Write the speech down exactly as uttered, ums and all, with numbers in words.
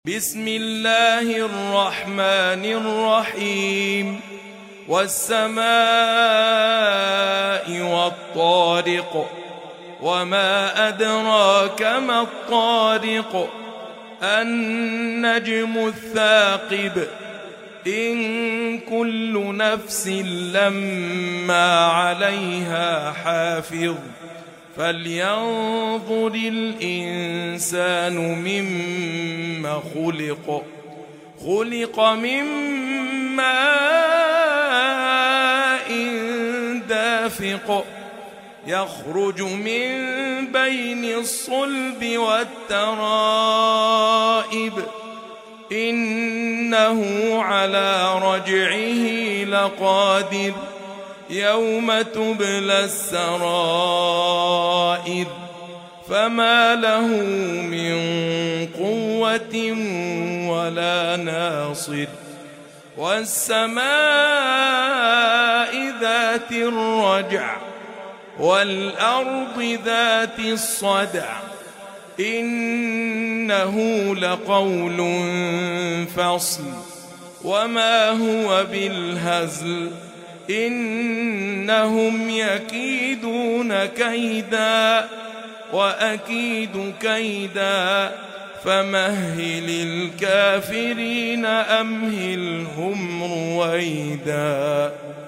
بسم الله الرحمن الرحيم والسماء والطارق وما أدراك ما الطارق النجم الثاقب إن كل نفس لما عليها حافظ فلينظر الإنسان مما خلق خلق من ماء دافق يخرج من بين الصلب والترائب إنه على رجعه لقادر يوم تبلى السرائر فما له من قوة ولا ناصر والسماء ذات الرجع والأرض ذات الصدع إنه لقول فصل وما هو بالهزل إنهم يكيدون كيدا وأكيد كيدا فمهل الكافرين أمهلهم رويدا.